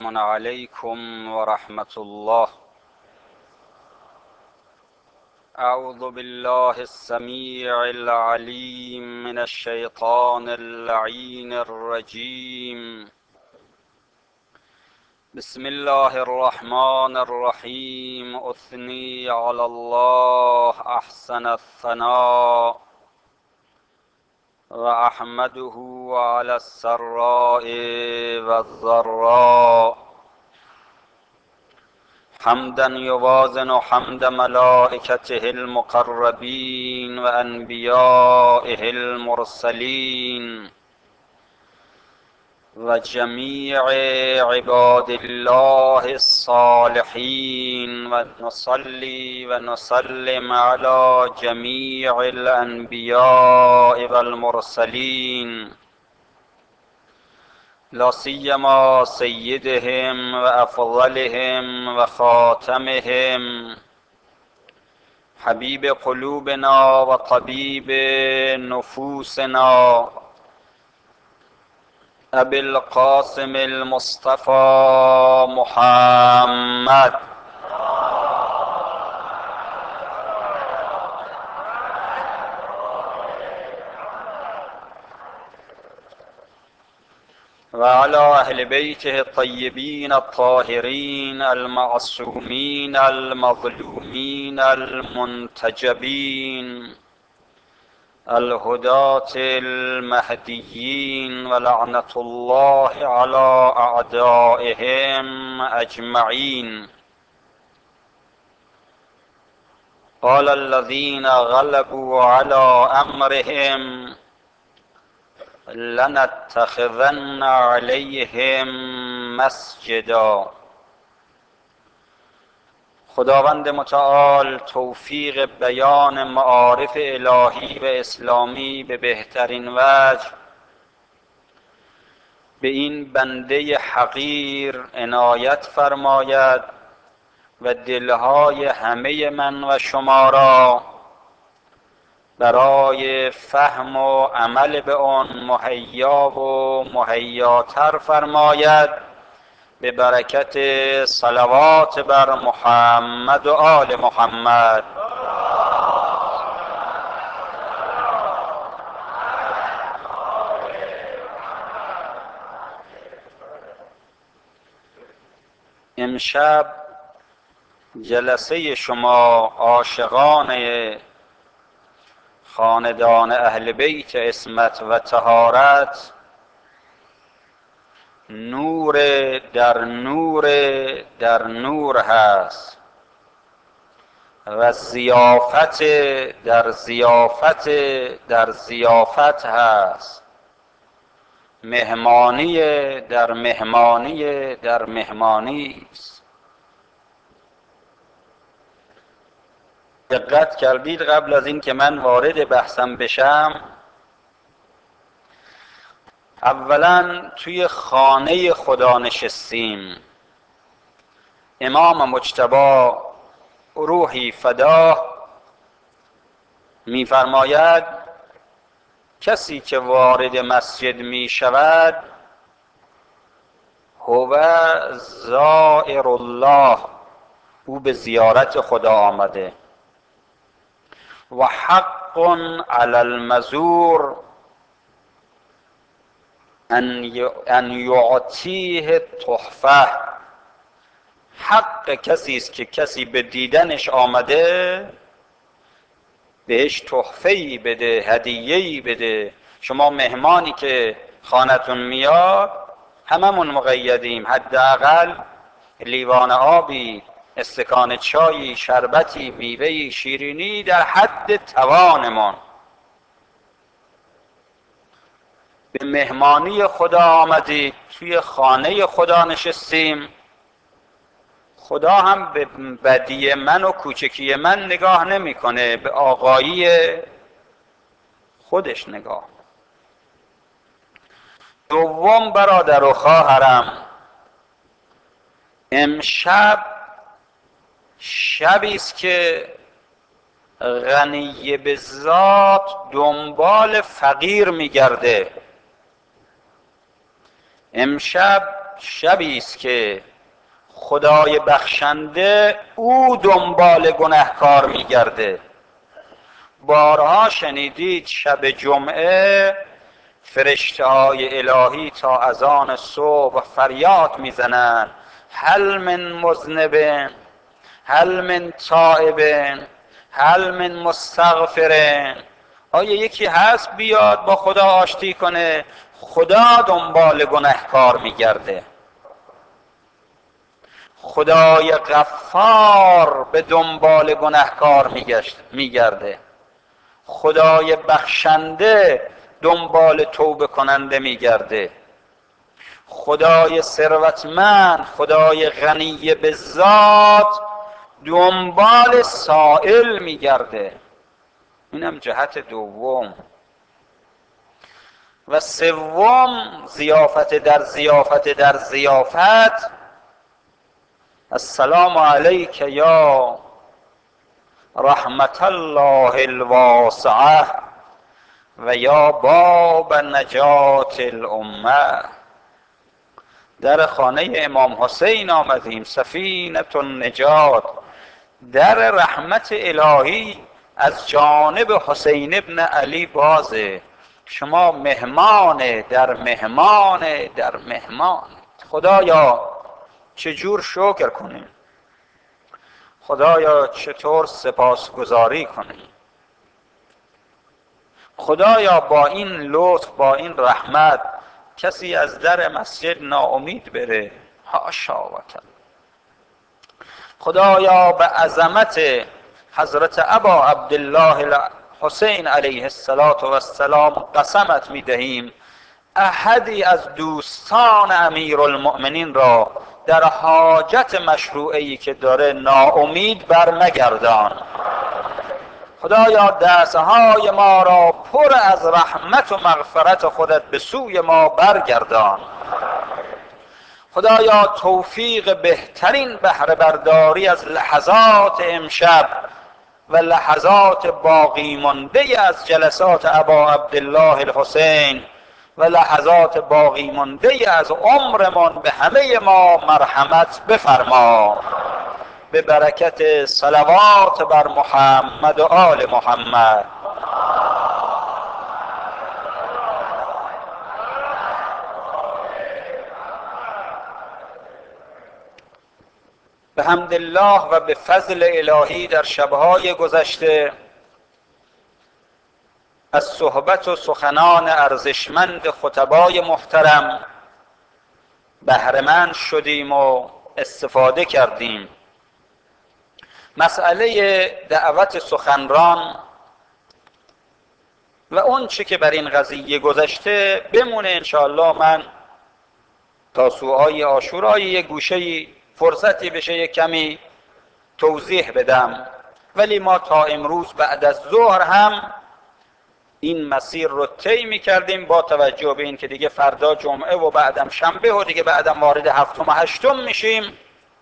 عليكم ورحمة الله. أعوذ بالله السميع العليم من الشيطان اللعين الرجيم. بسم الله الرحمن الرحيم. أثني على الله أحسن الثناء وأحمده على السراء والضراء حمدا يوازن حمد ملائكته المقربين وأنبيائه المرسلين وجميع عباد الله الصالحين، ونصلي ونسلم على جميع الأنبياء والمرسلين، لا سيما سيدهم وأفضلهم وخاتمهم حبيب قلوبنا وطبيب نفوسنا أبي القاسم المصطفى محمد وعلى أهل بيته الطيبين الطاهرين المعصومين المظلومين المنتجبين الهداة المهديين، ولعنة الله على أعدائهم أجمعين. قال الذين غلبوا على أمرهم لنتخذن عليهم مسجدا. خداوند متعال توفیق بیان معارف الهی و اسلامی به بهترین وجه به این بنده حقیر عنایت فرماید و دلهای همه من و شما را برای فهم و عمل به آن مهیا و مهیاتر فرماید، به برکت صلوات بر محمد و آل محمد. امشب جلسه شما عاشقان خاندان اهل بیت عصمت و طهارت نور در نور در نور هست و ضیافت در ضیافت در ضیافت هست، مهمانی در مهمانی در مهمانی است. دقت کردید قبل از این که من وارد بحثم بشم، اولا توی خانه خدا نشستیم. امام مجتبی روحی فداه می‌فرماید کسی که وارد مسجد می شود هو زائر الله، او به زیارت خدا آمده. و حق علی المزور ان یعطیه تحفه، حق کسی است که کسی به دیدنش آمده بهش تحفه‌ای بده، هدیه‌ای بده. شما مهمانی که خانتون میاد، هممون مقیدیم، حداقل لیوان آبی، استکان چایی، شربتی، میوه‌ای، شیرینی در حد توانمان. به مهمانی خدا آمدید، توی خانه خدا نشستیم. خدا هم به بدی من و کوچکی من نگاه نمیکنه، به آقایی خودش نگاه. دوم برادر و خواهرم، امشب شبی است که غنی به ذات دنبال فقیر میگرده. امشب شبی است که خدای بخشنده او دنبال گنهکار میگرده. بارها شنیدید شب جمعه فرشته های الهی تا اذان صبح فریاد میزنند هل من مذنب، هل من تائب، هل من مستغفر. آیا یکی هست بیاد با خدا آشتی کنه؟ خدا دنبال گنهکار میگرده. خدای غفار به دنبال گنهکار میگرده. خدای بخشنده دنبال توبه کننده میگرده. خدای ثروتمند، خدای غنی به ذات دنبال سائل میگرده. اینم جهت دوم. و سوم، ضیافت در ضیافت در ضیافت. السلام علیک یا رحمت الله الواسعه و یا باب نجات الامه. در خانه امام حسین آمدیم، سفینه النجات، در رحمت الهی از جانب حسین ابن علی بازه. شما مهمان در مهمان در مهمان. خدایا چجور شکر کنیم؟ خدایا چطور سپاسگزاری کنیم؟ خدایا با این لطف، با این رحمت کسی از در مسجد ناامید بره؟ حاشا و کلا. خدایا به عظمت حضرت ابا عبدالله حسین علیه السلام قسمت میدهیم احدی از دوستان امیرالمؤمنین را در حاجت مشروعی که داره ناامید بر مگردان. خدایا دستهای ما را پر از رحمت و مغفرت خودت به سوی ما برگردان. خدایا توفیق بهترین بهره برداری از لحظات امشب و لحظات باقی مانده از جلسات ابا عبدالله الحسین و لحظات باقی مانده از عمرمان به همه ما مرحمت بفرما، به برکت صلوات بر محمد و آل محمد. به حمد الله و به فضل الهی در شبهای گذشته از صحبت و سخنان ارزشمند خطبای محترم بهره‌مند شدیم و استفاده کردیم. مسئله دعوت سخنران و اون چه که بر این قضیه گذشته بمونه انشاءالله. من تا سوهای عاشورای یک گوشه فرصتی بشه یک کمی توضیح بدم، ولی ما تا امروز بعد از ظهر هم این مسیر رو طی می‌کردیم با توجه به این که دیگه فردا جمعه و بعدم شنبه و دیگه بعدم وارد هفتم و هشتم میشیم.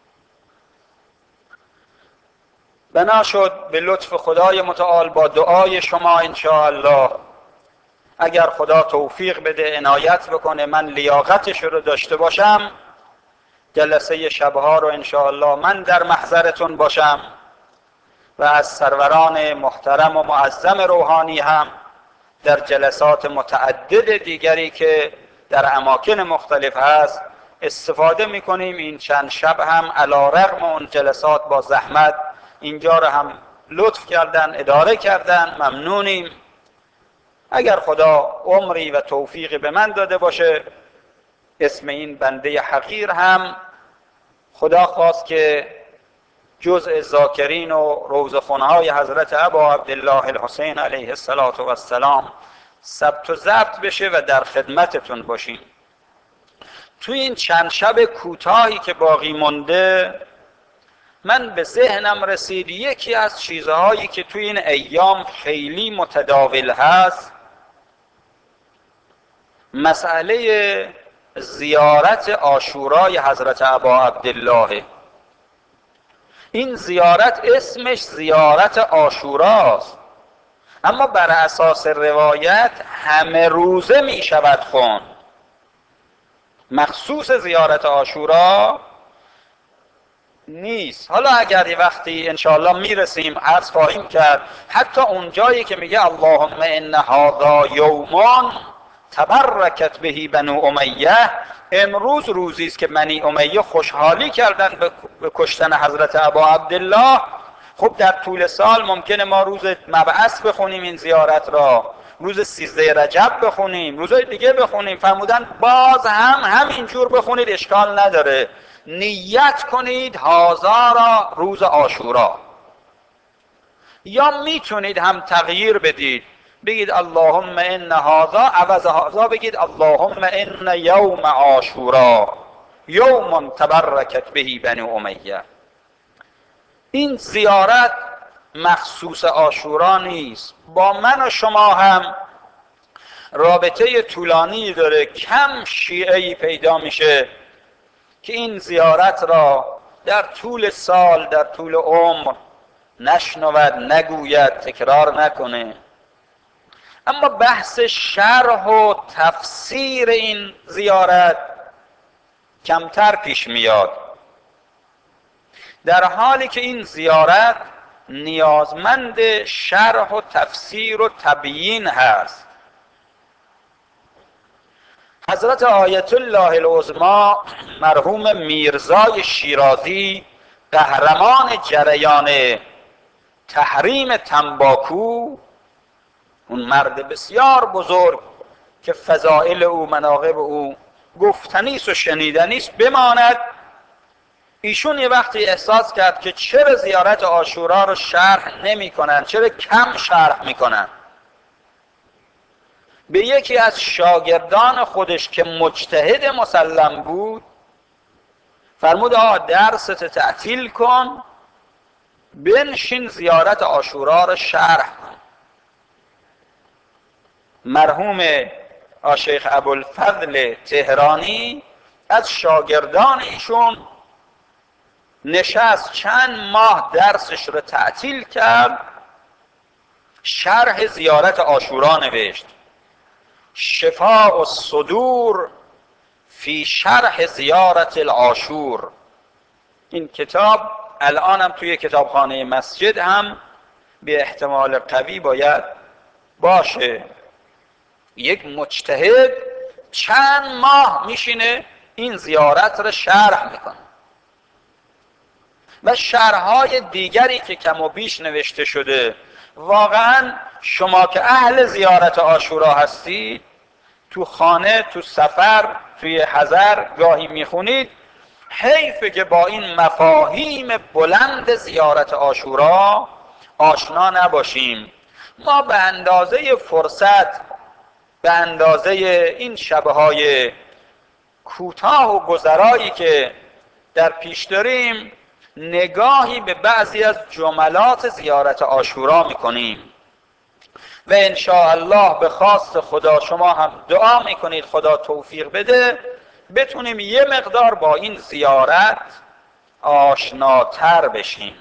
بنا شد به لطف خدای متعال با دعای شما انشاءالله، اگر خدا توفیق بده عنایت بکنه من لیاقتش رو داشته باشم، جلسه شبها رو انشاءالله من در محضرتون باشم و از سروران محترم و معظم روحانی هم در جلسات متعدد دیگری که در اماکن مختلف هست استفاده میکنیم. این چند شب هم علی رغم اون جلسات با زحمت اینجا رو هم لطف کردن، اداره کردن، ممنونیم. اگر خدا عمری و توفیقی به من داده باشه، اسم این بنده حقیر هم خدا خواست که جزء ذاکرین و روزخوان‌های حضرت ابا عبدالله الحسین علیه السلام ثبت و ضبط بشه و در خدمتتون باشیم. توی این چند شب کوتاهی که باقی مونده من به ذهنم رسید یکی از چیزهایی که توی این ایام خیلی متداول هست مسئله زیارت عاشورای حضرت ابا عبدالله. این زیارت اسمش زیارت عاشوراست، اما بر اساس روایت همه روزه می شود خوند. مخصوص زیارت عاشورا نیست. حالا اگر یه وقتی انشاءالله میرسیم عرض خواهیم کرد حتی اون جایی که میگه اللهم ان هذا یومان تبرکت بهی بنو امیه، امروز روزی است که بنی امیه خوشحالی کردن به کشتن حضرت ابا عبدالله. خب در طول سال ممکنه ما روز مبعث بخونیم این زیارت را، روز 13 رجب بخونیم، روزهای دیگه بخونیم. فرمودن باز هم همینجور بخونید، اشکال نداره، نیت کنید هازا را روز عاشورا. یا میتونید هم تغییر بدید، بگید اللهم ان هذا، عوض هذا بگید اللهم ان یوم عاشورا یوم تبرکت بهی بنو امیه. این زیارت مخصوص عاشورا نیست، با من و شما هم رابطه طولانی داره. کم شیعه‌ای پیدا میشه که این زیارت را در طول سال، در طول عمر نشنود، نگوید، تکرار نکنه. اما بحث شرح و تفسیر این زیارت کمتر پیش میاد، در حالی که این زیارت نیازمند شرح و تفسیر و تبیین هست. حضرت آیت الله العظمی مرحوم میرزای شیرازی، قهرمان جریان تحریم تنباکو، اون مرد بسیار بزرگ که فضائل او، مناقب او گفتنیست و شنیدنیست بماند، ایشون یه وقتی احساس کرد که چرا زیارت عاشورا رو شرح نمی کنن، چرا کم شرح می کنن. به یکی از شاگردان خودش که مجتهد مسلم بود فرمود درست تعطیل کن، بنشین زیارت عاشورا رو شرح کن. مرحوم شیخ ابوالفضل تهرانی از شاگردان ایشون نشست، چند ماه درسش رو تعطیل کرد، شرح زیارت عاشورا نوشت، شفاء الصدور فی شرح زیارت العاشور. این کتاب الان هم توی کتابخانه مسجد هم به احتمال قوی باید باشه. یک مجتهد چند ماه میشینه این زیارت رو شرح میکنه و شرحهای دیگری که کم و بیش نوشته شده. واقعا شما که اهل زیارت عاشورا هستید، تو خانه، تو سفر، توی حضر گاهی میخونید، حیفه که با این مفاهیم بلند زیارت عاشورا آشنا نباشیم. ما به اندازه فرصت، به اندازه این شبهای کوتاه و گذرایی که در پیش داریم نگاهی به بعضی از جملات زیارت عاشورا میکنیم و انشاءالله به خواست خدا شما هم دعا میکنید خدا توفیق بده بتونیم یه مقدار با این زیارت آشناتر بشیم.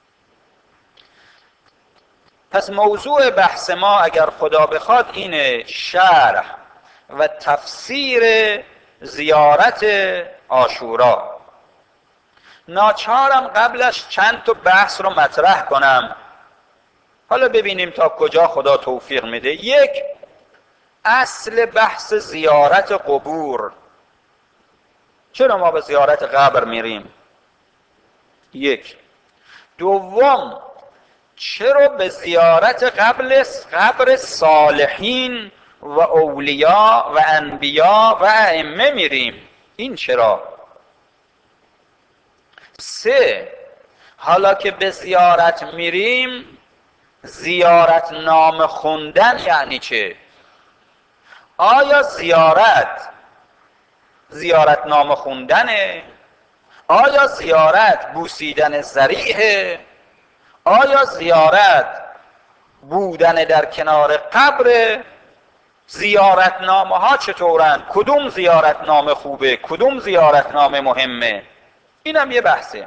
پس موضوع بحث ما اگر خدا بخواد اینه، شرح و تفسیر زیارت عاشورا. ناچارم قبلش چند تا بحث رو مطرح کنم، حالا ببینیم تا کجا خدا توفیق میده. یک، اصل بحث زیارت قبور. چرا ما به زیارت قبر میریم؟ یک. دوم، چرا به زیارت قبر صالحین و اولیاء و انبیا و ائمه میریم؟ این چرا؟ سه، حالا که به زیارت میریم، زیارت نامه خوندن یعنی چه؟ آیا زیارت نامه خوندنه؟ آیا زیارت بوسیدن ذریعه؟ آیا زیارت بودن در کنار قبر؟ زیارت نامه ها چطورن؟ کدوم زیارت نامه خوبه؟ کدوم زیارت نامه مهمه؟ اینم یه بحثه.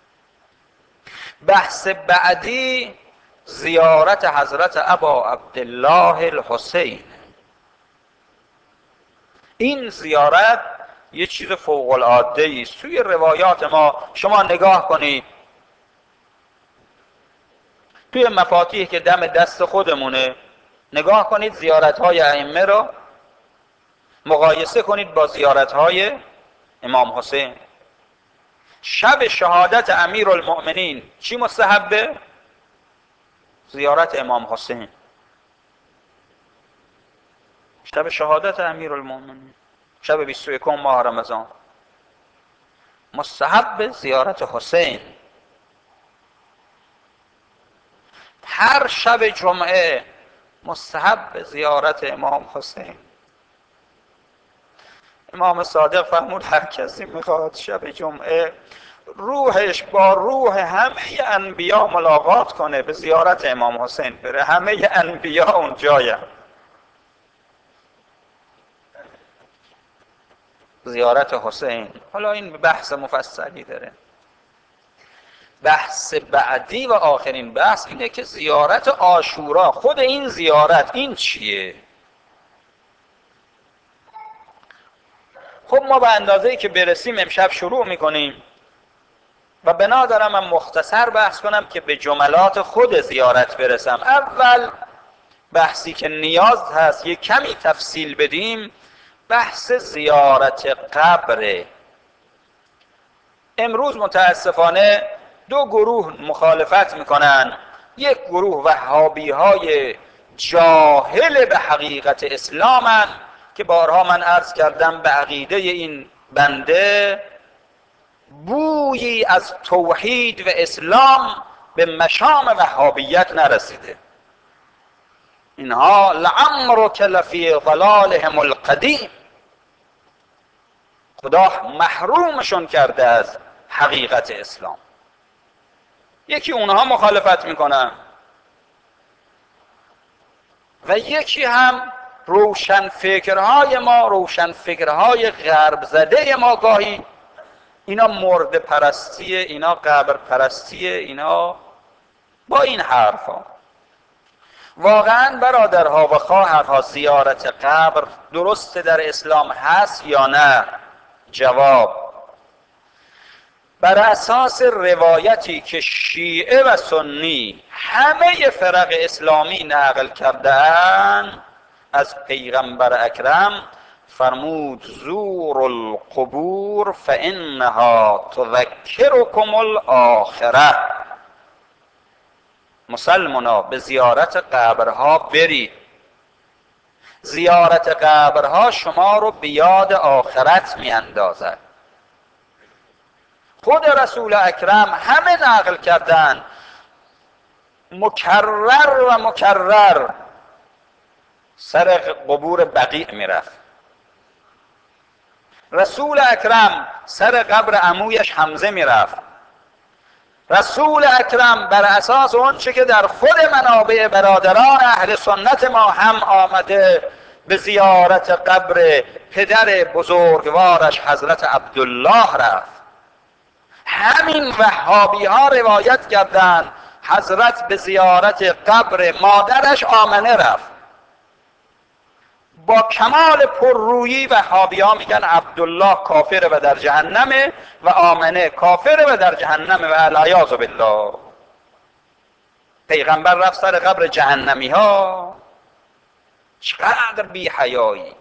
بحث بعدی زیارت حضرت ابا عبدالله الحسین. این زیارت یه چیز فوق العاده است. توی روایات ما شما نگاه کنید، توی مفاتیح که دم دست خودمونه نگاه کنید، زیارت‌های ائمه رو مقایسه کنید با زیارت‌های امام حسین. شب شهادت امیرالمؤمنین چی مستحبه؟ زیارت امام حسین. شب شهادت امیرالمؤمنین، شب 21 ماه رمضان، مستحب زیارت حسین. هر شب جمعه مستحب زیارت امام حسین. امام صادق فرمود هر کسی میخواد شب جمعه روحش با روح همه انبیا ملاقات کنه، به زیارت امام حسین بره. همه انبیا اون جایم. زیارت حسین. حالا این بحث مفصلی داره. بحث بعدی و آخرین بحث اینه که زیارت عاشورا، خود این زیارت این چیه؟ خب ما به اندازه‌ای که برسیم امشب شروع میکنیم و بنا دارم من مختصر بحث کنم که به جملات خود زیارت برسم. اول بحثی که نیاز هست یک کمی تفصیل بدیم، بحث زیارت قبره. امروز متاسفانه دو گروه مخالفت میکنن. یک گروه وهابی های جاهل به حقیقت اسلامن که بارها من عرض کردم به عقیده این بنده بویی از توحید و اسلام به مشام وهابیت نرسیده. اینها لعمرک لفی ضلالهم القدیم، خدا محرومشون کرده از حقیقت اسلام. یکی اونها مخالفت میکنن و یکی هم روشن فکرهای ما، روشن فکرهای غرب زده ما، گاهی اینا مرد پرستیه، اینا قبر پرستیه، اینا با این حرفا. واقعا برادرها و خواهرها زیارت قبر درسته در اسلام هست یا نه؟ جواب: بر اساس روایتی که شیعه و سنی همه فرق اسلامی نقل کرده‌اند از پیغمبر اکرم، فرمود زور القبور فانها تذکرکم الاخره. مسلمانا به زیارت قبرها برید. زیارت قبرها شما رو به یاد آخرت میاندازد. خود رسول اکرم همه نقل کردن، مکرر و مکرر سر قبور بقیع میرفت. رسول اکرم سر قبر عمویش حمزه میرفت. رسول اکرم بر اساس اون چه که در خود منابع برادران اهل سنت ما هم آمده به زیارت قبر پدر بزرگوارش حضرت عبدالله رفت. همین وهابی ها روایت کردند حضرت به زیارت قبر مادرش آمنه رفت. با کمال پررویی وهابی ها میگن عبدالله کافر و در جهنمه و آمنه کافر و در جهنمه و العیاذ بالله. پیغمبر رفت سر قبر جهنمی ها. چقدر بی حیایی.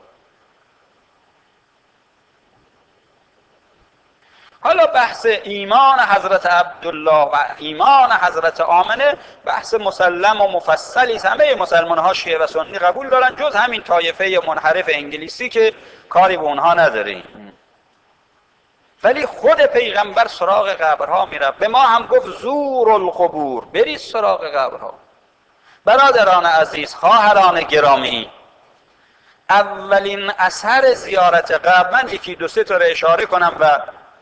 حالا بحث ایمان حضرت عبدالله و ایمان حضرت آمنه بحث مسلم و مفصلی است. همه مسلمان ها شیعه و سنی قبول دارن، جز همین طایفه منحرف انگلیسی که کاری به اونها نداریم. ولی خود پیغمبر سراغ قبرها میرفت. به ما هم گفت زور القبور، برید سراغ قبرها. برادران عزیز، خواهران گرامی، اولین اثر زیارت قبر، من یکی دو سه تا رو اشاره کنم و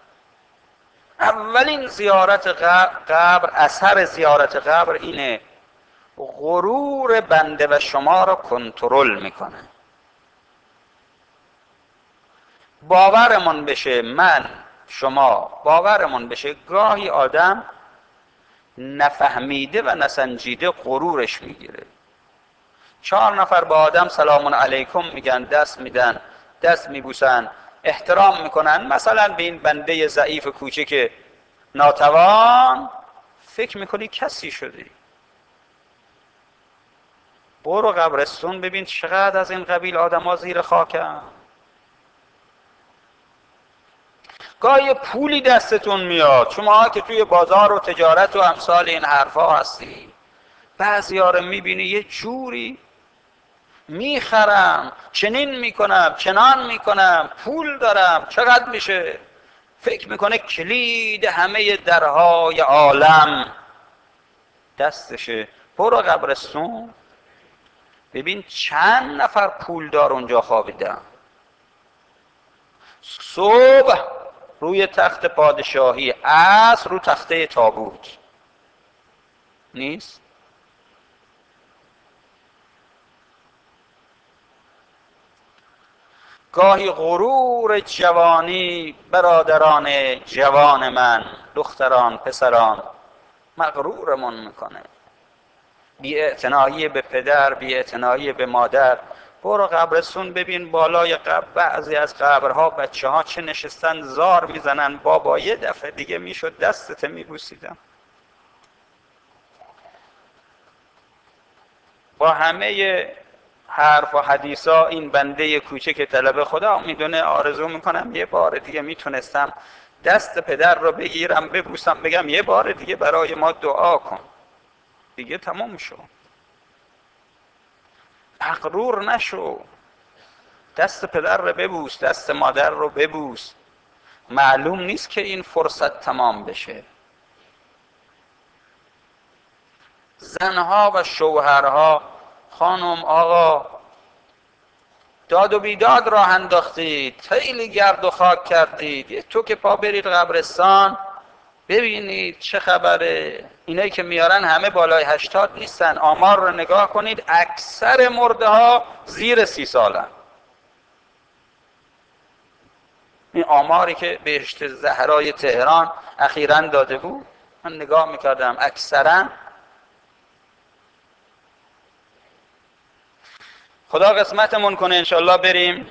اولین زیارت قبر، اثر زیارت قبر اینه: غرور بنده و شما را کنترل میکنه. باورمون بشه، من شما باورمون بشه گاهی آدم نفهمیده و نسنجیده غرورش میگیره. 4 نفر با آدم سلام علیکم میگن، دست میدن، دست میبوسن، احترام میکنن، مثلا به این بنده ضعیف کوچک ناتوان فکر میکنی کسی شدی. برو قبرستون ببین چقدر از این قبیل آدم ها زیر خاکن. گاهی پولی دستتون میاد، شما که توی بازار و تجارت و امثال این حرفا هستی، بعضی ها رو میبینی یه جوری میخرم، چنین میکنم، چنان میکنم، پول دارم، چقدر میشه؟ فکر میکنه کلید همه درهای عالم دستشه. برو قبرستون ببین چند نفر پولدار اونجا خوابیدن. صبح روی تخت پادشاهی، عصر رو تخته تابوت نیست. گاهی غرور جوانی برادران جوان من، دختران پسران، مغرورمون میکنه. بی‌اعتنایی به پدر، بی‌اعتنایی به مادر. برو قبرستون ببین بالای قبر بعضی از قبرها بچه ها چه نشستن زار میزنن، بابا یه دفعه دیگه میشد دستت میبوسیدم. با همه حرف و حدیثا این بنده کوچک طلب خدا میدونه آرزو میکنم یه بار دیگه میتونستم دست پدر رو بگیرم ببوسم، بگم یه بار دیگه برای ما دعا کن، دیگه تمام شو. مغرور نشو، دست پدر رو ببوس، دست مادر رو ببوس. معلوم نیست که این فرصت تمام بشه. زنها و شوهرها، خانم آقا، داد و بیداد راه انداختید، خیلی گرد و خاک کردید، تو که پا برید قبرستان ببینید چه خبره. اینایی که میارن همه بالای 80 نیستن. آمار رو نگاه کنید، اکثر مرده ها زیر 30 سالن. این آماری که بهشت زهرای تهران اخیراً داده بود، من نگاه میکردم اکثرا. خدا قسمتمون کنه انشالله بریم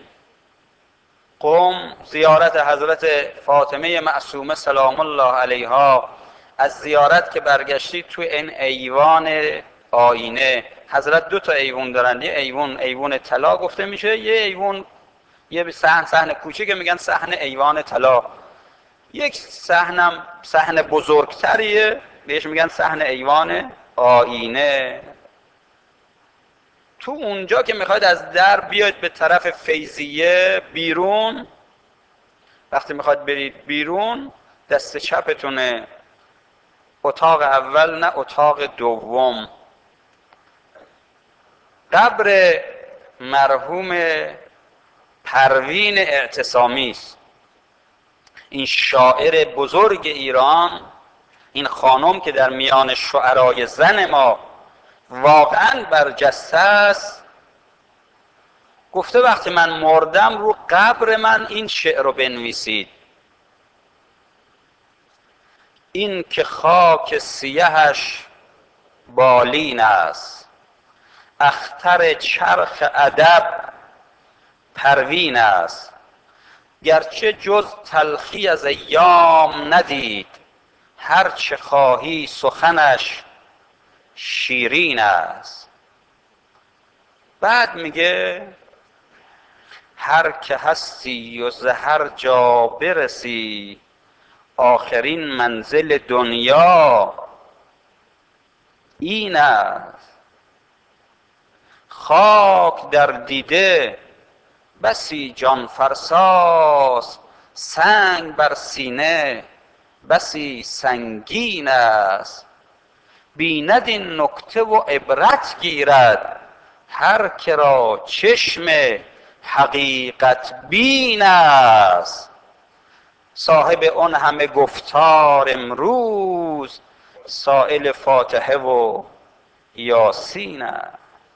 قم زیارت حضرت فاطمه معصومه سلام الله علیها. از زیارت که برگشتید توی این ایوان آینه، حضرت 2 تا ایوان دارن، یه ایوان طلا گفته میشه، یه ایوان یه صحن کوچیک که میگن صحن ایوان طلا، یک صحن بزرگتریه بهش میگن صحن ایوان آینه. تو اونجا که میخواید از در بیاید به طرف فیضیه بیرون، وقتی میخواید برید بیرون دست چپتونه اتاق اول، نه اتاق دوم، قبر مرحوم پروین اعتصامی است. این شاعر بزرگ ایران، این خانم که در میان شعرای زن ما واقعا برجسته است، گفته وقتی من مردم رو قبر من این شعر رو بنویسید: این که خاک سیهش بالین است، اختر چرخ ادب پروین است، گرچه جز تلخی از ایام ندید، هر چه خواهی سخنش شیرین است. بعد میگه هر که هستی و ز هر جا برسی، آخرین منزل دنیا این است. خاک در دیده بسی جان فرساست، سنگ بر سینه بسی سنگین است. بیند این نکته و عبرت گیرد، هر که را چشم حقیقت بین است. صاحب اون همه گفتار امروز، سایل فاتحه و یاسین است.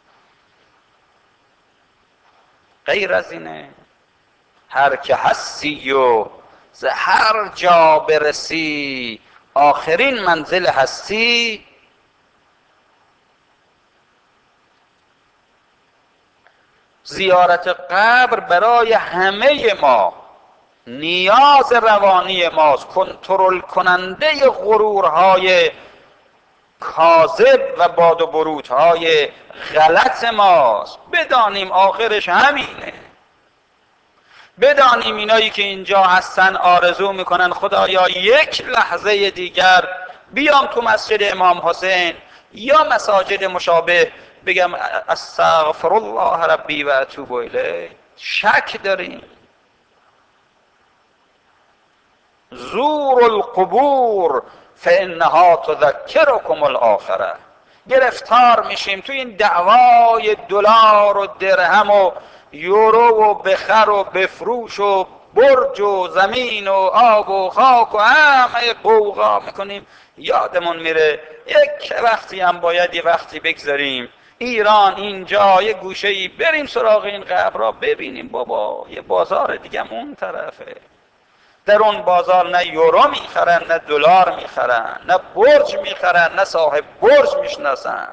غیر از اینه هر که هستی و ز هر جا برسی، آخرین منزل هستی زیارت قبر برای همه ما نیاز روانی ماست، کنترل کننده غرورهای کاذب و باد و برودهای غلط ماست. بدانیم آخرش همینه. بدانیم اینایی که اینجا هستن آرزو میکنن خدایا یک لحظه دیگر بیام تو مسجد امام حسین یا مساجد مشابه بگم استغفر الله ربی و اتوب الیه. شک داریم. زور القبور فانها تذکرکم الاخره. گرفتار میشیم تو این دعوای دلار و درهم و یورو و بخر و بفروش و برج و زمین و آب و خاک و همه قوقا میکنیم، یادمون میره یک وقتی هم باید یه وقتی بگذاریم ایران اینجا یه گوشه‌ای بریم سراغ این قبرها ببینیم بابا یه بازار دیگه اون طرفه. در اون بازار نه یورو میخرن، نه دلار میخرن، نه برج میخرن، نه صاحب برج میشناسن.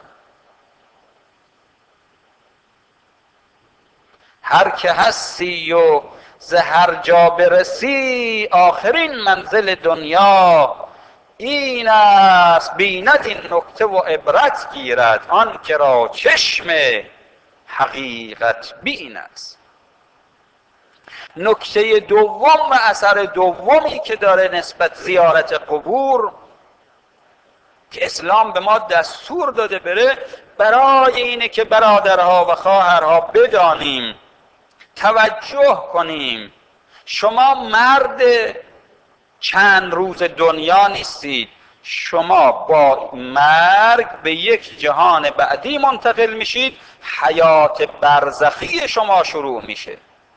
هر که هستی و ز هر جا برسی آخرین منزل دنیا این است، بیند این نکته و عبرت گیرد آن که را چشم حقیقت بین است. نکته دوم و اثر دومی که داره نسبت زیارت قبور که اسلام به ما دستور داده بره، برای اینه که برادرها و خواهرها بدانیم، توجه کنیم شما مرد چند روز دنیا نیستید، شما با مرگ به یک جهان بعدی منتقل میشید، حیات برزخی شما شروع میشه.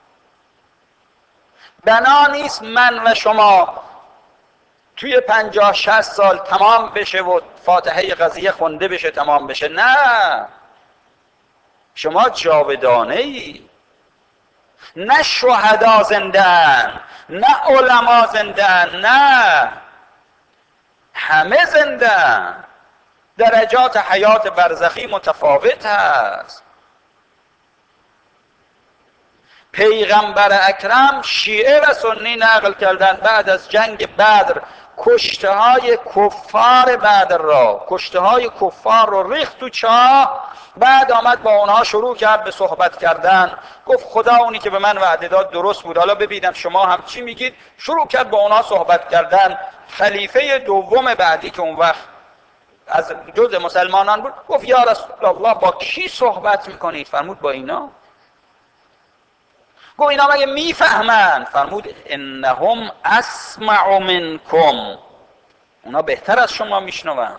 بنا نیست من و شما توی 50-60 سال تمام بشه و فاتحه قضیه خونده بشه تمام بشه. نه، شما جاودانه ای. نه شهدا زندن، نه علما زندن، نه همه زندن. درجات حیات برزخی متفاوت هست. پیغمبر اکرم شیعه و سنی نقل کردن بعد از جنگ بدر کشته های کفار بدر را، کشته های کفار رو ریخت تو چاه، بعد آمد با اونها شروع کرد به صحبت کردن. گفت خدا اونی که به من وعده داد درست بود، حالا ببینم شما هم چی میگید. شروع کرد با اونها صحبت کردن. خلیفه دوم بعدی که اون وقت از جزء مسلمانان بود گفت یا رسول الله با کی صحبت میکنید؟ فرمود با اینا. گفت اینا مگه میفهمن؟ فرمود انهم اسمع منکم، اونا بهتر از شما میشنون.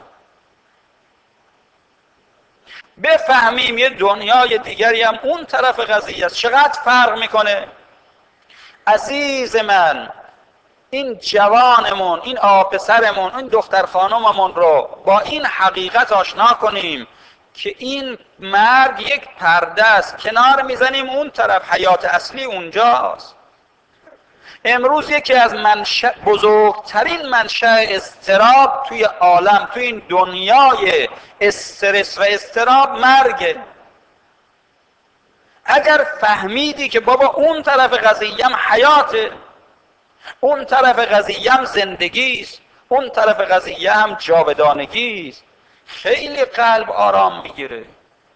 بفهمیم یه دنیای دیگری هم اون طرف قضیه است. چقدر فرق میکنه عزیز من این جوانمون، این آپسرمون، این دختر خانممون رو با این حقیقت آشنا کنیم که این مرگ یک پرده است، کنار میزنیم اون طرف، حیات اصلی اونجاست. امروز یکی از بزرگترین منشأ اضطراب توی عالم، توی این دنیای استرس و اضطراب مرگه. اگر فهمیدی که بابا اون طرف قضیه هم حیاته، اون طرف قضیه هم زندگی است، اون طرف قضیه هم جاودانگی است، خیلی قلب آرام میگیره.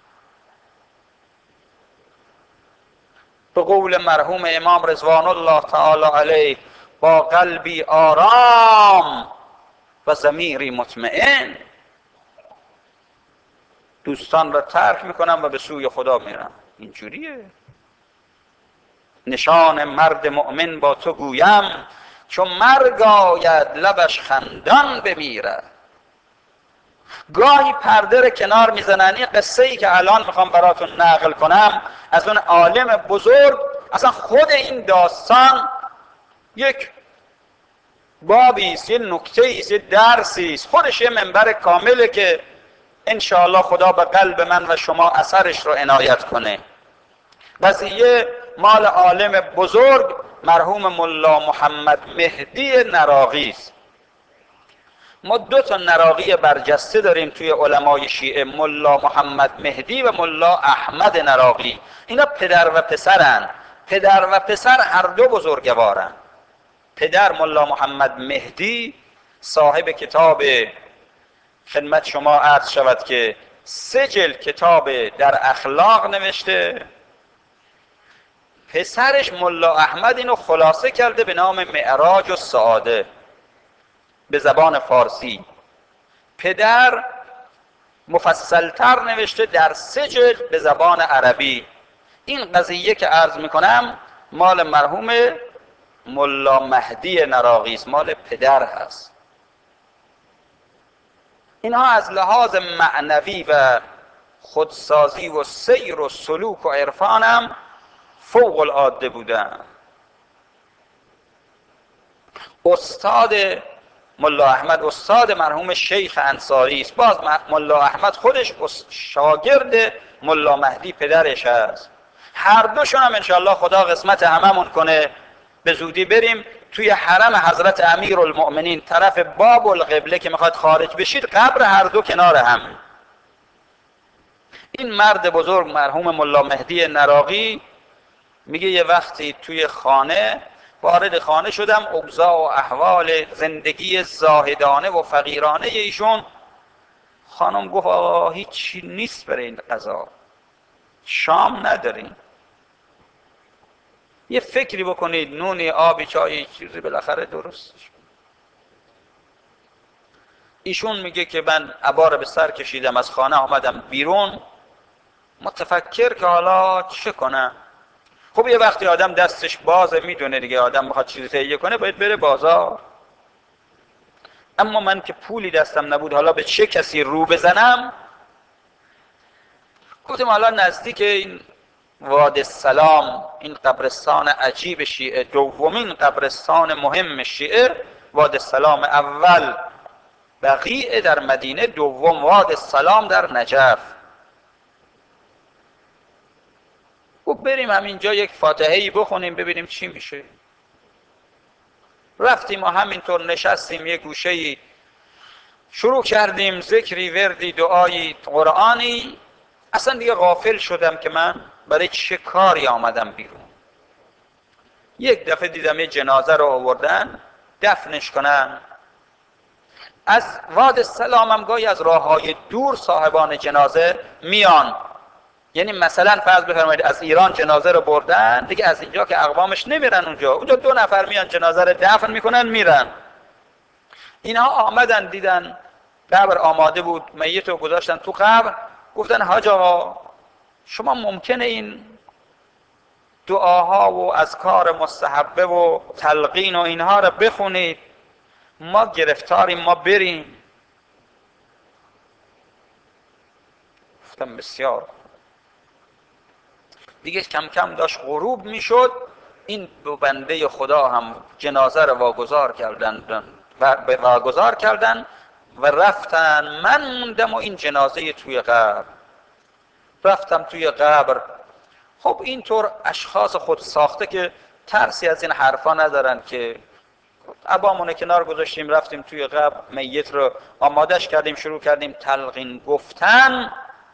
به قول مرحوم امام رضوان الله تعالی علیه با قلبی آرام و ضمیری مطمئن دوستان را ترک میکنم و به سوی خدا میرم. اینجوریه. نشان مرد مؤمن با تو گویم چون مرگ آید لبش خندان بمیرد. گاهی پرده رو کنار میزنن. این قصه ای که الان میخوام براتون نقل کنم از اون عالم بزرگ، اصلا خود این داستان یک بابی است، یه نکته است، یه درسی است، خودش یه منبر کامله که انشاءالله خدا به قلب من و شما اثرش رو عنایت کنه. قضیه مال عالم بزرگ مرحوم ملا محمد مهدی نراقی است. ما دو تا نراقی برجسته داریم توی علمای شیعه، ملا محمد مهدی و ملا احمد نراقی. اینا پدر و پسرن. پدر و پسر هر دو بزرگوارن. پدر ملا محمد مهدی صاحب کتاب، خدمت شما عرض شود که 3 جلد کتاب در اخلاق نوشته. پسرش ملا احمد اینو خلاصه کرده به نام معراج السعاده به زبان فارسی. پدر مفصلتر نوشته در 3 جلد به زبان عربی. این قضیه که عرض میکنم مال مرحوم ملا مهدی نراقی است، مال پدر هست. اینها از لحاظ معنوی و خودسازی و سیر و سلوک و عرفان هم فوق العاده بودن. استاد ملا احمد استاد مرحوم شیخ انصاری است. باز ملا احمد خودش شاگرد ملا مهدی پدرش است. هر دوشون هم انشاءالله خدا قسمت هممون کنه به زودی بریم توی حرم حضرت امیرالمؤمنین طرف باب القبله که میخواد خارج بشید، قبر هر دو کنار هم. این مرد بزرگ مرحوم ملا مهدی نراقی میگه یه وقتی توی خانه وارد خانه شدم، اوضاع و احوال زندگی زاهدانه و فقیرانه ایشون. خانم گفت آقا هیچی نیست برای این غذا، شام نداریم، یه فکری بکنید، نونی، آبی، چای، چیزی بالاخره درستش. ایشون میگه که من عبا رو به سر کشیدم، از خانه آمدم بیرون متفکر که حالا چه کنم. خب یه وقتی آدم دستش بازه، میدونه دیگه آدم بخواد چیزی تهیه کنه باید بره بازار. اما من که پولی دستم نبود حالا به چه کسی رو بزنم، گفتم حالا نزدیک این وادی السلام، این قبرستان عجیب شیعه، دومین قبرستان مهم شیعه، وادی السلام اول بقیع در مدینه، دوم وادی السلام در نجف. گفت بریم همینجا یک فاتحه‌ای بخونیم ببینیم چی میشه. رفتیم و همینطور نشستیم یه گوشه‌ای، شروع کردیم ذکری، وردی، دعایی، قرآنی. اصلا دیگه غافل شدم که من برای چه کاری آمدم بیرون. یک دفعه دیدم یه جنازه رو آوردن دفنش کنن. از وادی السلام هم گاهی از راههای دور صاحبان جنازه میان، یعنی مثلا فرض بفرمایید از ایران جنازه رو بردن، دیگه از اینجا که اقوامش نمیرن اونجا 2 نفر میان جنازه رو دفن میکنن میرن. اینها آمدن دیدن قبر آماده بود، میت رو گذاشتن تو قبر. گفتن حاج آقا شما ممکنه این دعاها و اذکار مستحبه و تلقین و اینها رو بخونید، ما گرفتاریم ما بریم. گفتم بسیار. دیگه کم کم داشت غروب میشد، این دو بنده خدا هم جنازه رو واگذار کردن و رفتن. من موندم و این جنازه توی قبر. رفتم توی قبر. خب اینطور اشخاص خود ساخته که ترسی از این حرفا ندارن که عبامون کنار گذاشتیم، رفتیم توی قبر، میت رو آمادش کردیم، شروع کردیم تلقین گفتن.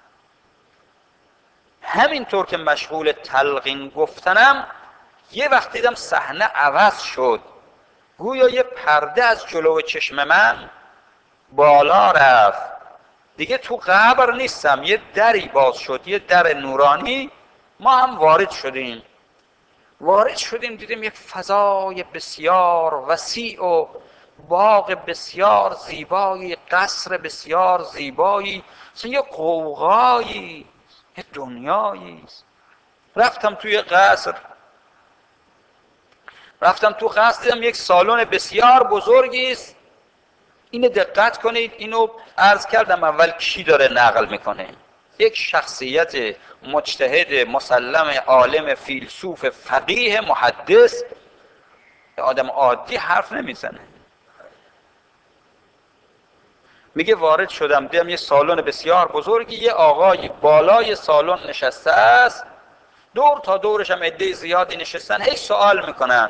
همینطور که مشغول تلقین گفتنم یه وقت دیدم صحنه عوض شد، گویا یه پرده از جلو چشم من بالا رفت، دیگه تو قبر نیستم، یه دری باز شد، یه در نورانی. ما هم وارد شدیم دیدیم یک فضای بسیار وسیع و باغ بسیار زیبایی، قصر بسیار زیبایی، یه قوقایی، یه دنیایی. رفتم تو قصر دیدم یک سالن بسیار بزرگی است. اینو دقت کنید، اینو عرض کردم اول کی داره نقل میکنه؟ یک شخصیت مجتهد مسلم عالم فیلسوف فقیه محدث، آدم عادی حرف نمیزنه. میگه وارد شدم دیدم یه سالن بسیار بزرگی، یه آقای بالای سالن نشسته است، دور تا دورش هم عده زیادی نشستن، هیچ سوال میکنن.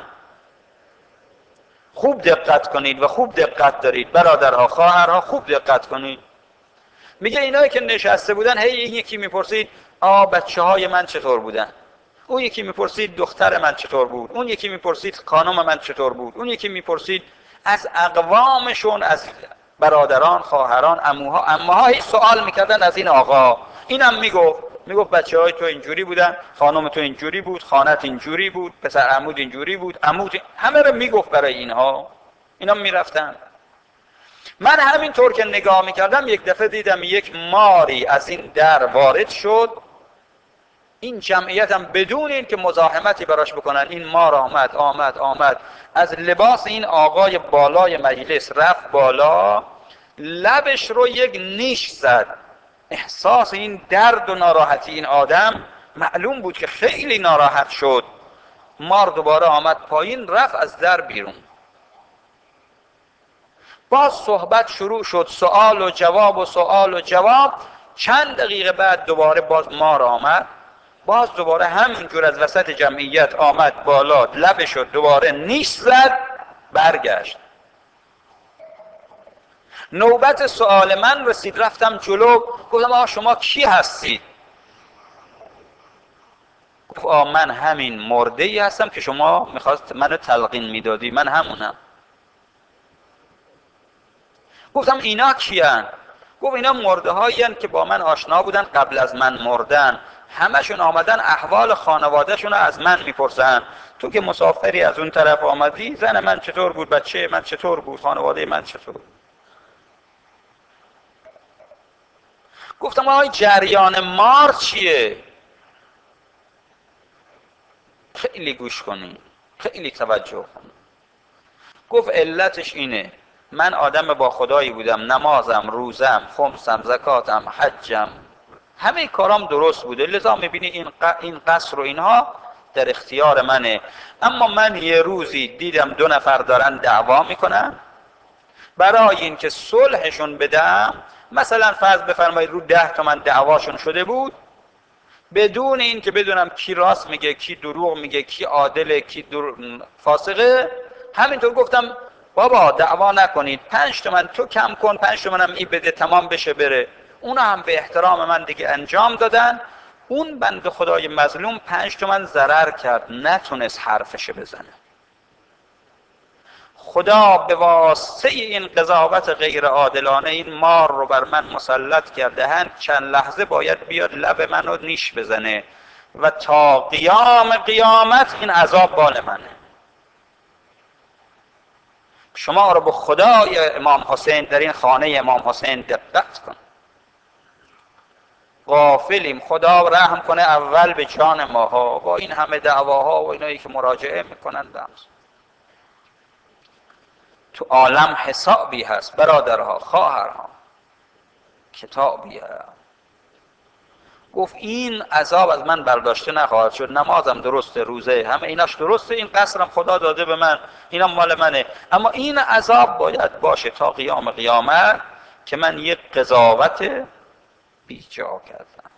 خوب دقت کنید و خوب دقت دارید برادرها خواهرها، خوب دقت کنید. میگه اینایی که نشسته بودن هی یکی میپرسید بچه های من چطور بودن؟ اون یکی میپرسید دختر من چطور بود، اون یکی میپرسید خانم من چطور بود، اون یکی میپرسید از اقوامشون، از برادران، خواهران، عموها، عمه‌ها هیچ سوال میکردن از این آقا. اینم میگفت بچه‌های تو اینجوری بودن، خانم تو اینجوری بود، خانت اینجوری بود، پسر عمود اینجوری بود، عمود همه رو میگفت برای اینها. اینا میرفتن. من همینطور که نگاه میکردم یک دفعه دیدم یک ماری از این در وارد شد. این جمعیت هم بدون این که مزاحمتی براش بکنن، این مار آمد از لباس این آقای بالای مجلس رفت بالا، لبش رو یک نیش زد. احساس این درد و ناراحتی این آدم معلوم بود که خیلی ناراحت شد. مار دوباره آمد پایین، رفت از در بیرون. باز صحبت شروع شد، سوال و جواب و سوال و جواب. چند دقیقه بعد دوباره باز مار آمد، باز دوباره همینجور از وسط جمعیت آمد بالا، لبشو دوباره نیش زد، برگشت. نوبت سوال من رسید، رفتم جلو، گفتم آقا شما کی هستید؟ گفت من همین مرده ای هستم که شما میخواست منو تلقین میدادی، من همونم. گفتم اینا کیان؟ گفت اینا مرده هایی که با من آشنا بودن قبل از من مردن، همشون آمدن احوال خانوادهشون رو از من میپرسن. تو که مسافری از اون طرف آمدی، زن من چطور بود، بچه من چطور بود، خانواده من چطور؟ گفتم آقای جریان مار چیه؟ خیلی گوش کنی، خیلی توجه کن. گفت علتش اینه، من آدم با خدایی بودم، نمازم، روزم، خمسم، زکاتم، حجم، همه کارام درست بوده، لذا میبینی این قصر و اینها در اختیار منه. اما من یه روزی دیدم 2 نفر دارن دعوا میکنن، برای اینکه صلحشون بدم، مثلا فرض بفرمایید رو 10 تومن دعواشون شده بود، بدون این که بدونم کی راست میگه، کی دروغ میگه، کی عادله، کی فاسقه، همینطور گفتم بابا دعوا نکنید، 5 تومن تو کم کن، 5 تومنم این بده، تمام بشه بره. اونا هم به احترام من دیگه انجام دادن. اون بنده خدای مظلوم 5 تومن ضرر کرد، نتونست حرفش بزنه. خدا به واسطه این قضاوت غیر عادلانه این مار رو بر من مسلط کرده، هر چند لحظه باید بیاد لب منو نیش بزنه و تا قیام قیامت این عذاب بال منه. شما رو به خدای امام حسین در این خانه امام حسین دقت کن. غافلیم، خدا رحم کنه اول به جان ماها با این همه دعواها و اینایی که مراجعه میکنن. تو عالم حسابی هست برادرها، خواهرها، کتابی هست. گفت این عذاب از من برداشته نخواهد شد، نمازم درسته، روزه همه ایناش درسته، این قصرم خدا داده به من، اینا مال منه، اما این عذاب باید باشه تا قیام قیامت که من یک قضاوت بیجا کردم.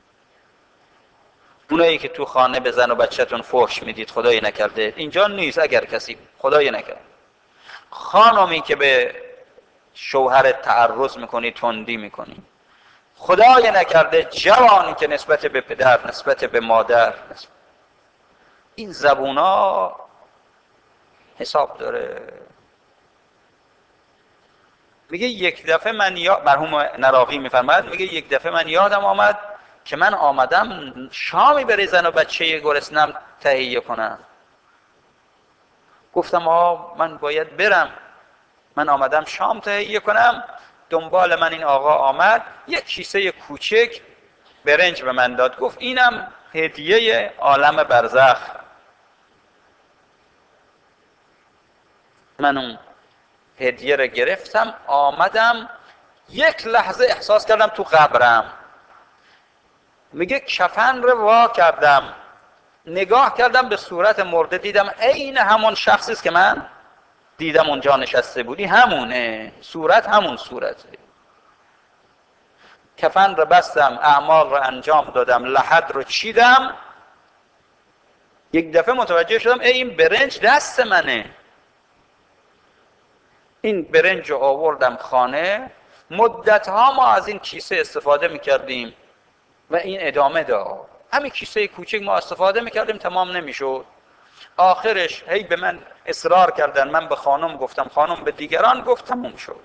اونایی که تو خانه به زن و بچه‌تون فحش میدید، خدای نکرده اینجا نیست، اگر کسی خدای نکرده، خانمی که به شوهر تعرض میکنی، تندی میکنی، خدای نکرده جوانی که نسبت به پدر، نسبت به مادر، این زبونا حساب داره. میگه یک دفعه من مرحوم نراقی میفرماد، میگه یک دفعه من یادم آمد که من آمدم شامی برای زن و بچه گرسنم تهیه کنم. گفتم من باید برم، من آمدم شام تهیه کنم. دنبال من این آقا آمد، یک کیسه کوچک برنج به من داد، گفت اینم هدیه عالم برزخ. من اون هدیه رو گرفتم، آمدم، یک لحظه احساس کردم تو قبرم. میگه کفن رو وا کردم، نگاه کردم به صورت مرده، دیدم عین همون شخصی است که من دیدم اونجا نشسته بودی، همونه صورت، همون صورته. کفن رو بستم، اعمال رو انجام دادم، لحد رو چیدم. یک دفعه متوجه شدم این برنج دست منه. این برنج رو آوردم خانه، مدتها ما از این کیسه استفاده میکردیم و این ادامه داد. همین کیسه کوچک ما استفاده میکردیم تمام نمیشد. آخرش هی به من اصرار کردن، من به خانم گفتم، خانم به دیگران گفت، تموم شد.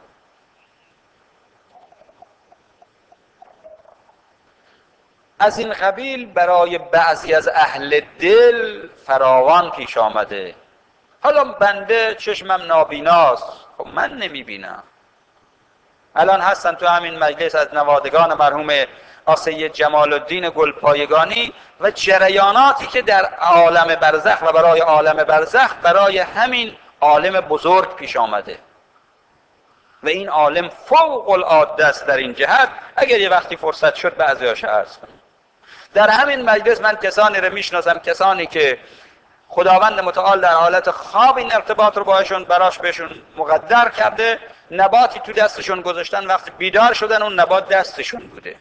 از این قبیل برای بعضی از اهل دل فراوان پیش آمده. حالا بنده چشمم نابیناست، خب من نمیبینم. الان هستن تو همین مجلس از نوادگان مرحوم آسیه جمال الدین گلپایگانی و جریاناتی که در عالم برزخ و برای عالم برزخ برای همین عالم بزرگ پیش آمده و این عالم فوق العاده است در این جهت. اگر یه وقتی فرصت شد بعضی‌هاش عرض کنم. در همین مجلس من کسانی رو میشناسم، کسانی که خداوند متعال در حالت خواب این ارتباط رو براش بهشون مقدر کرده، نباتی تو دستشون گذاشتن، وقتی بیدار شدن اون نبات دستشون بوده.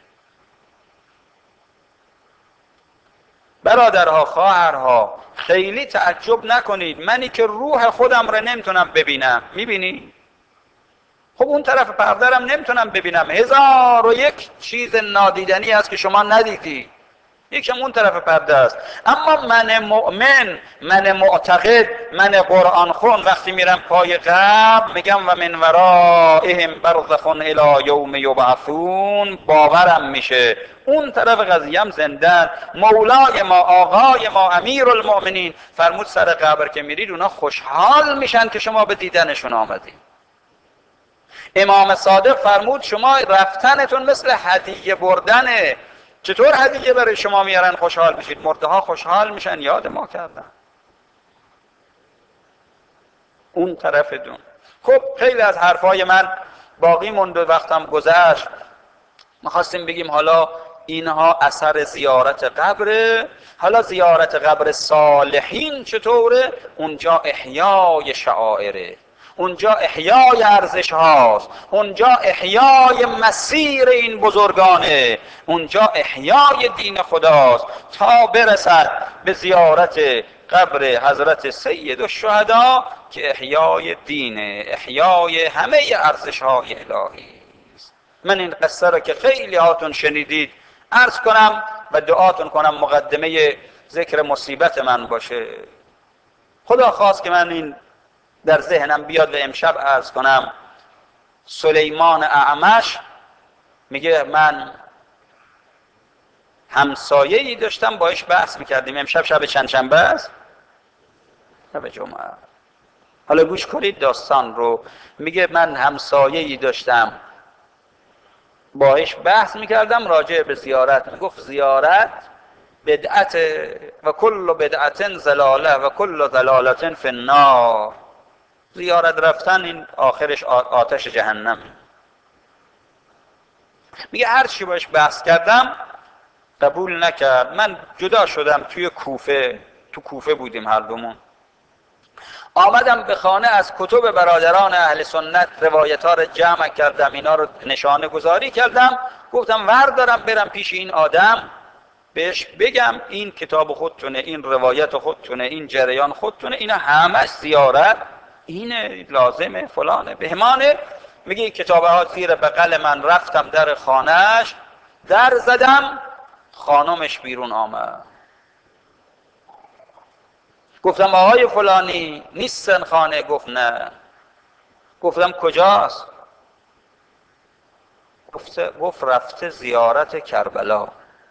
برادرها، خواهرها، خیلی تعجب نکنید. منی که روح خودم رو نمیتونم ببینم، میبینی؟ خب اون طرف پردرم نمیتونم ببینم. 1001 چیز نادیدنی هست که شما ندیدی، یکم اون طرف پرده است. اما من مؤمن، من معتقد، من قرآن خون وقتی میرم پای قبر میگم و من ورائهم برزخ الی یوم یبعثون، باورم میشه اون طرف قضیه‌ام زندن. مولای ما، آقای ما، امیر المؤمنین فرمود سر قبر که میرید اونا خوشحال میشن که شما به دیدنشون آمدید. امام صادق فرمود شما رفتنتون مثل هدیه بردنه. چطور هدیه برای شما میارن خوشحال بشید؟ مرده ها خوشحال میشن، یاد ما کردن اون طرف دون. خب خیلی از حرفای من باقی موند و وقتم گذشت. میخواستیم بگیم حالا اینها اثر زیارت قبره. حالا زیارت قبر صالحین چطوره؟ اونجا احیای شعائره، اونجا احیای ارزش هاست، اونجا احیای مسیر این بزرگانه، اونجا احیای دین خداست تا برسد به زیارت قبر حضرت سید الشهدا که احیای دینه، احیای همه ارزش های الهی. من این قصه را که خیلی هاتون شنیدید عرض کنم و دعاتون کنم مقدمه ذکر مصیبت من باشه. خدا خواست که من این در ذهنم بیاد و امشب عرض کنم. سلیمان اعمش میگه من همسایه‌ای داشتم باهاش بحث میکردیم. امشب شب چند شنبه است؟ شب جمعه. حالا گوش کنید داستان رو. میگه من همسایه‌ای داشتم باهاش بحث میکردم راجع به زیارت. میگفت زیارت بدعت و کل بدعت ضلاله و کل ضلالت فی النار. زیارت رفتن این آخرش آتش جهنم. میگه هر چی باش بحث کردم قبول نکرد. من جدا شدم توی کوفه، تو کوفه بودیم هر دومون. آمدم به خانه از کتب برادران اهل سنت روایت ها رو جمع کردم، اینا رو نشانه گذاری کردم. گفتم وردارم برم پیش این آدم بهش بگم این کتاب خودتونه، این روایت خودتونه، این جریان خودتونه، اینا همش زیارت اینه، لازمه، فلانه، بهمانه. میگه این کتابه ها زیر بغل من. رفتم در خانهش، در زدم، خانمش بیرون آمد. گفتم آقای فلانی نیستن خانه؟ گفت نه. گفتم کجاست؟ گفت رفته زیارت کربلا.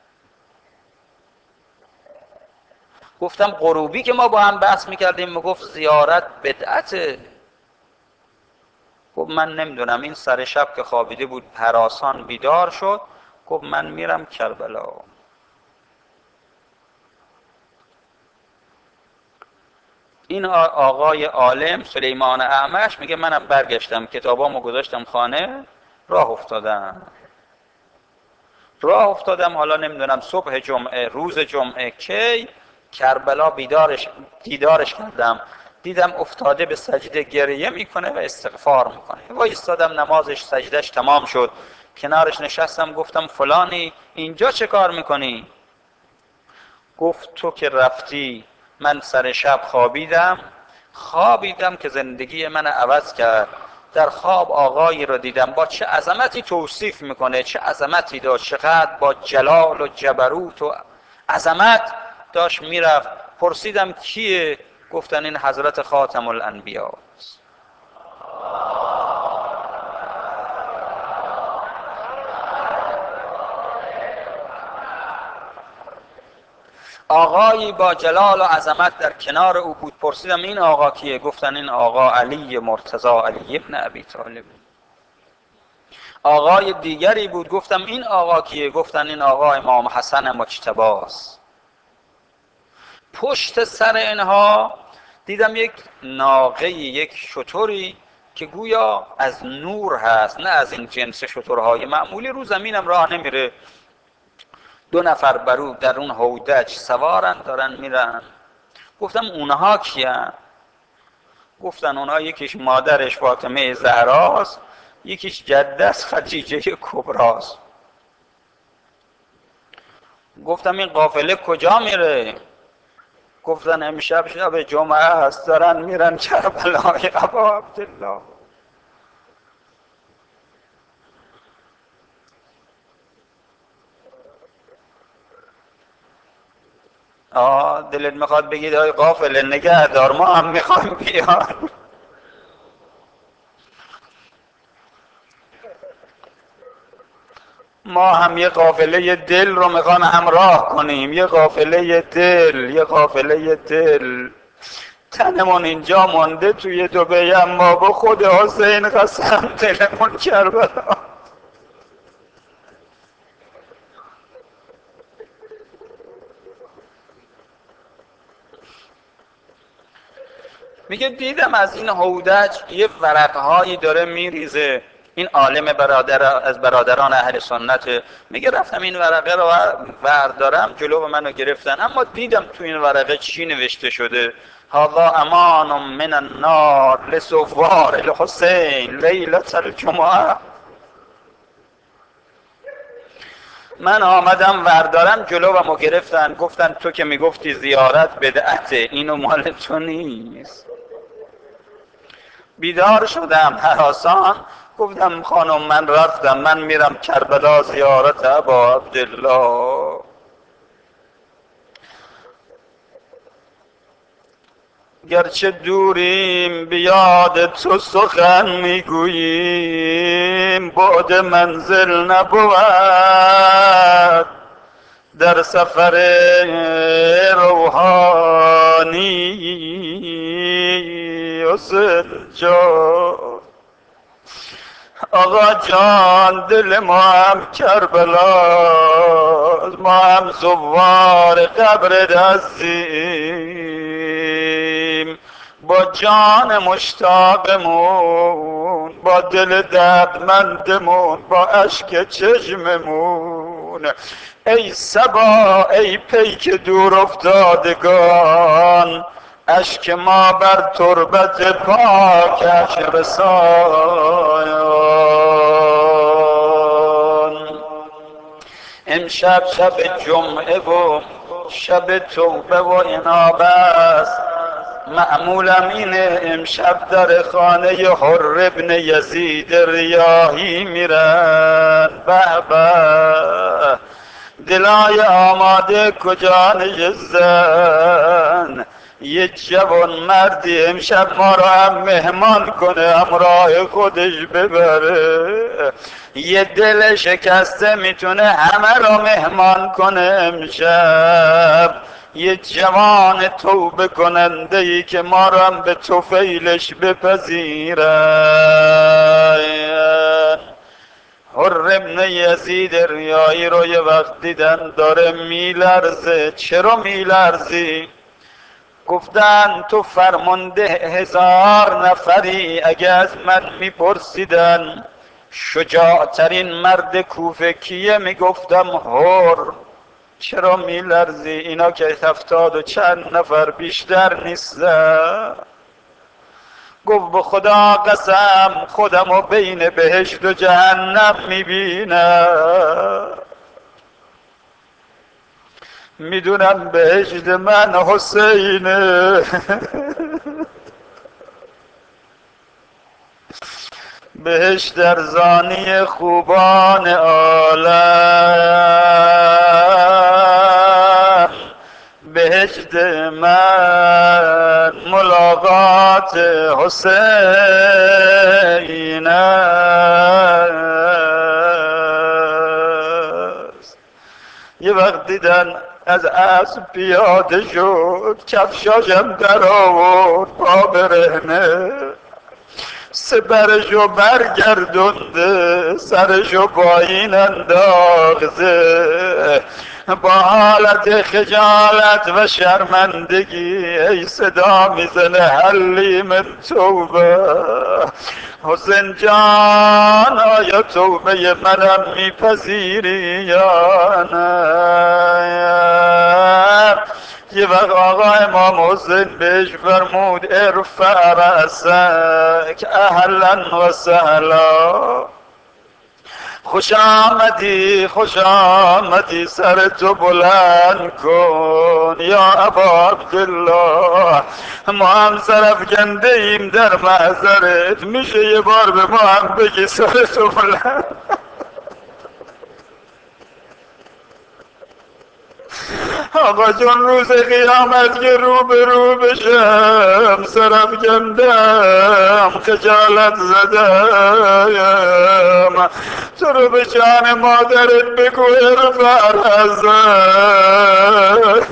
گفتم غروبی که ما با هم بحث میکردیم میگفت زیارت بدعته. گفت من نمیدونم. این سر شب که خوابیده بود هراسان بیدار شد، گفت من میرم کربلا. این آقای عالم سلیمان اعمش میگه منم برگشتم کتابامو گذاشتم خانه، راه افتادم. حالا نمیدونم صبح جمعه، روز جمعه کی کربلا دیدارش کردم. دیدم افتاده به سجده گریه میکنه و استغفار میکنه. وایستادم نمازش سجدهش تمام شد، کنارش نشستم. گفتم فلانی اینجا چه کار میکنی؟ گفت تو که رفتی من سر شب خوابیدم که زندگی من عوض کرد. در خواب آقایی رو دیدم با چه عظمتی توصیف میکنه، چه عظمتی داشت، چقدر با جلال و جبروت و عظمت داشت میرفت. پرسیدم کیه؟ گفتن این حضرت خاتم الانبیا. آقایی با جلال و عظمت در کنار او بود. پرسیدم این آقا کیه؟ گفتن این آقا علی مرتضی علی ابن ابی طالب. آقای دیگری بود. گفتم این آقا کیه؟ گفتن این آقا امام حسن مجتباست. پشت سر اینها دیدم یک ناقه، یک شتری که گویا از نور هست، نه از این جنس شترهای معمولی، رو زمینم راه نمیره. 2 نفر برو در اون هودج سوارن دارن میرن. گفتم اونها کیان؟ گفتن اونها یکیش مادرش فاطمه زهراست، یکیش جدس خدیجه کبراست. گفتم این قافله کجا میره؟ گفتن امشب شب جمعه هست، دارن میرن کربلای ابا عبدالله. دلت میخواد بگید ای قافله نگه دار، ما هم میخوایم بیان. ما هم یه قافله دل رو میخوام همراه کنیم، یه قافله دل، یه قافله دل. تنمون اینجا مونده توی دبی، اما با خود حسین قسم دلمون کربلا. میگه دیدم از این هودج یه ورقهایی داره میریزه. این عالم از برادران اهل سنت. میگه رفتم این ورقه رو بردارم، جلو منو گرفتن، اما دیدم تو این ورقه چی نوشته شده؟ هذا امان من النار لسوار الحسین لیلة الجمعه. من آمدم وردارم، جلو و ما گرفتن، گفتن تو که میگفتی زیارت بدعته، اینو مال تو نیست. بیدار شدم هراسان، گفتم خانم من رفتم، من میرم کربلا زیارت ابا عبدالله. گرچه دوریم بیاد تو سخن میگوییم، بعد منزل نبود در سفر روحانی. حسین جان، آقا جان، دل ما هم کربلاست، ما هم زوار قبر هستیم، با جان مشتاقمون، با دل دردمندمون، با اشک چشممون. ای صبا، ای پیک دور افتادگان، اشک ما بر تربت پاکش رسان. امشب شب جمعه و شب توبه و انابه است. معمولم اینه امشب در خانه حر ابن یزید ریاحی میرن. به به، دلای آماده کجا نشستن؟ یه جوان مردی امشب ما رو هم مهمان کنه، همراه خودش ببره. یه دل شکسته میتونه همه رو مهمان کنه امشب. یه جوان توبه کننده ای که ما رو هم به طفیلش بپذیره. حر ابن یزید ریایی رو یه وقت دیدن داره میلرزه. چرا میلرزی؟ گفتن تو فرمانده 1000 نفری. اگه از من میپرسیدن شجاعترین مرد کوفه کیه، میگفتم حر. چرا میلرزی؟ اینا که 70 و چند نفر بیشتر نیستن. گفت به خدا قسم خودم و بین بهشت و جهنم میبینم. میدونم بهشت من حسینه، بهشت در زانی خوبان عالم. وجد من ملاقات حسین است. یه وقت دیدن از اسب پیاده شد، کفشاشم در آورد پا برهنه، سپرشو برگردونده، سرشو پایین انداخته، با حالت خجالت و شرمندگی ای صدا میزنه حلیم توبه. حسین جان آیا توبه منم میپذیری یا نه؟ یه وقت آقا امام حسین بهش فرمود ارفع رأسک اهلا و سهلا، خوش آمدی خوش آمدی، سر تو بلند کن یا ابا عبدالله، ما هم سرافکنده ایم در محضرت، میشه یه بار به ما هم بگی سر تو بلند. آقا جون روز قیامت که رو به رو بشم، سرافکندم خجالت زدم، تو رو به جان مادرت بگو ارفع رأسک.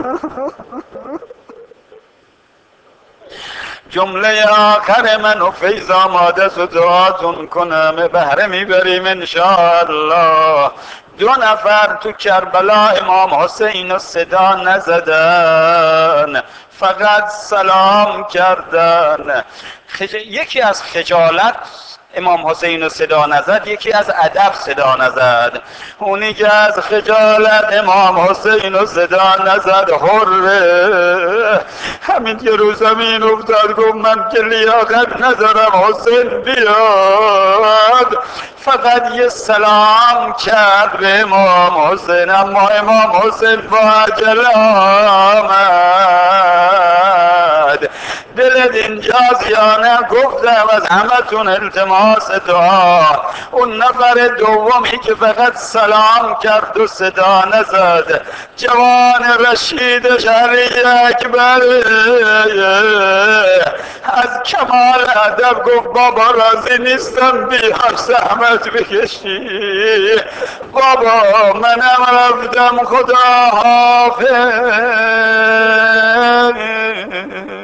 جمله آخر من و فیض آماده است و دعاتون کنم، بهره میبریم انشاءالله. 2 نفر تو کربلا امام حسین رو صدا نزدن، فقط سلام کردن. یکی از خجالت امام حسین رو صدا نزد، یکی از ادب صدا نزد. اونی که از خجالت امام حسین رو صدا نزد حره، همین که رو زمین افتاد گفت من که لیاقت ندارم حسین بیاد، فقط یه سلام کرد به امام حسین. اما امام حسین با عجله آمد. دلت اینجاست یا نه؟ گفتم از همتون التماس دعا. اون نفر دومی که فقط سلام کرد و صدا نزد، جوان رشید شهری اکبر، از کمال ادب گفت بابا راضی نیستم بیام زحمت بکشی، بابا منم رفتم خدا حافظ.